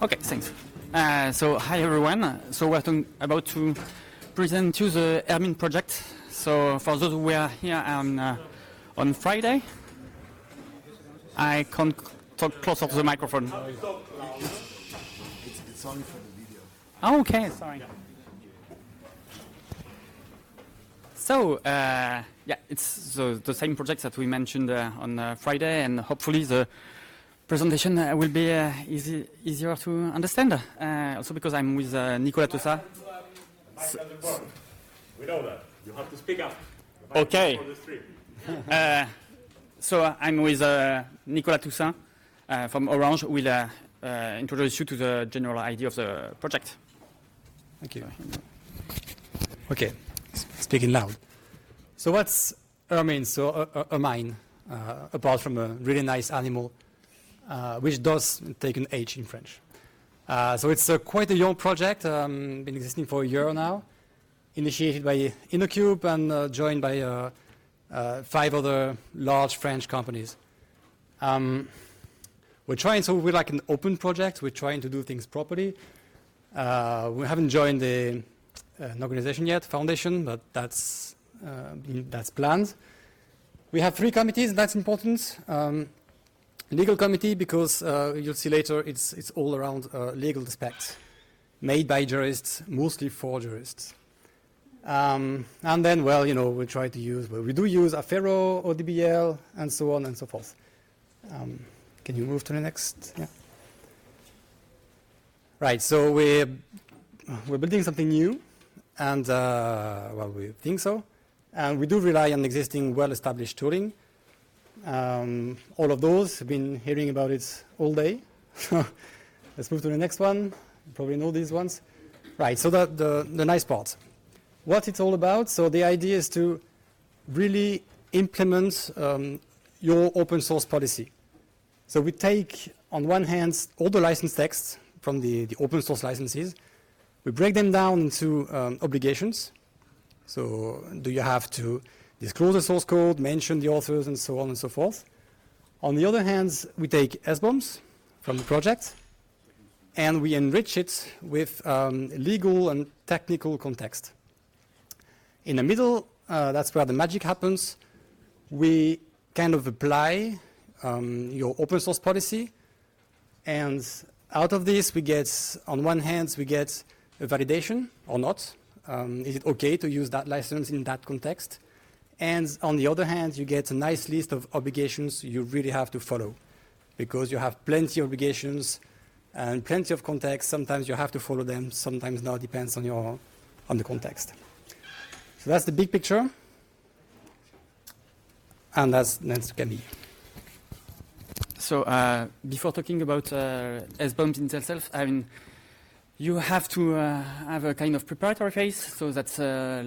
Okay, thanks. So hi everyone. So we're about to present you the Hermine project. So for those who were here on Friday, I can't talk closer to the microphone. It's only for the video. Oh, okay, sorry. So it's the same project that we mentioned on Friday, and hopefully the presentation will be easier to understand. Also because I'm with Nicolas Toussaint. We know that. You have to speak up. Okay. So I'm with Nicolas Toussaint from Orange. We'll introduce you to the general idea of the project. Thank you. Okay, speaking loud. So what's Hermine? So a mine, apart from a really nice animal, which does take an H in French. So it's quite a young project, been existing for a year now, initiated by InnoCube and joined by 5 other large French companies. We're like an open project. We're trying to do things properly. We haven't joined an organization yet, foundation, but that's planned. We have 3 committees, and that's important. Legal committee, because you'll see later, it's all around legal aspects, made by jurists, mostly for jurists. And then, we try to use, we do use Affero, ODBL, and so on and so forth. Can you move to the next? Yeah. Right, so we're building something new, and we think so. And we do rely on existing well-established tooling. All of those, have been hearing about it all day. Let's move to the next one. You probably know these ones. Right, so the nice part. What it's all about, so the idea is to really implement your open source policy. So we take, on one hand, all the license texts from the open source licenses. We break them down into obligations. So do you have to disclose the source code, mention the authors, and so on and so forth. On the other hand, we take SBOMs from the project, and we enrich it with legal and technical context. In the middle, that's where the magic happens. We kind of apply your open source policy, and out of this, we get, on one hand, we get a validation or not. Is it okay to use that license in that context? And on the other hand, you get a nice list of obligations you really have to follow, because you have plenty of obligations and plenty of context. Sometimes you have to follow them, sometimes not, depends on the context. So that's the big picture, and that's Camille. So before talking about SBOMs in themselves, I mean, you have to have a kind of preparatory phase, so that's